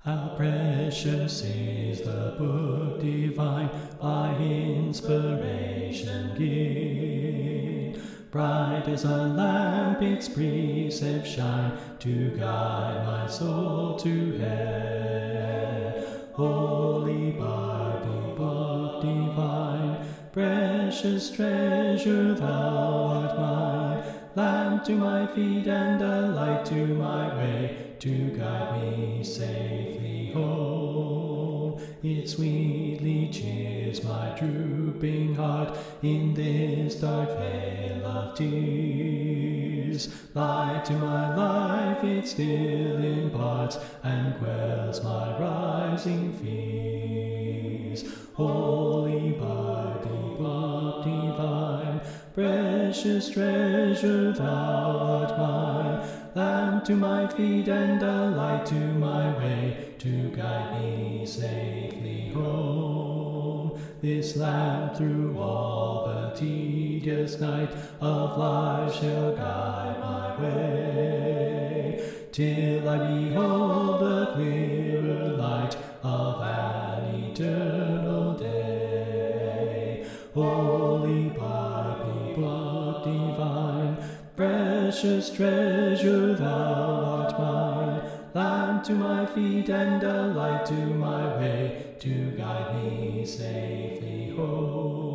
How precious is the book divine, by inspiration given. Bright as a lamp its precepts shine, to guide my soul to heaven. Holy Bible, book divine, precious treasure, thou art mine. Lamp to my feet and a light to my way, to guide me safely home. It sweetly cheers my drooping heart in this dark vale of tears. Light to my life it still imparts, and quells my rising fears. Holy Bible, book divine, precious treasure, thou art mine. Lamp to my feet and a light to my way, to guide me safely home. This lamp through all the tedious night of life shall guide my way, till I behold the clearer light of an eternal day. Holy Bible, book divine, precious treasure, thou art mine. Lamp to my feet and a light to my way, to guide me safely home.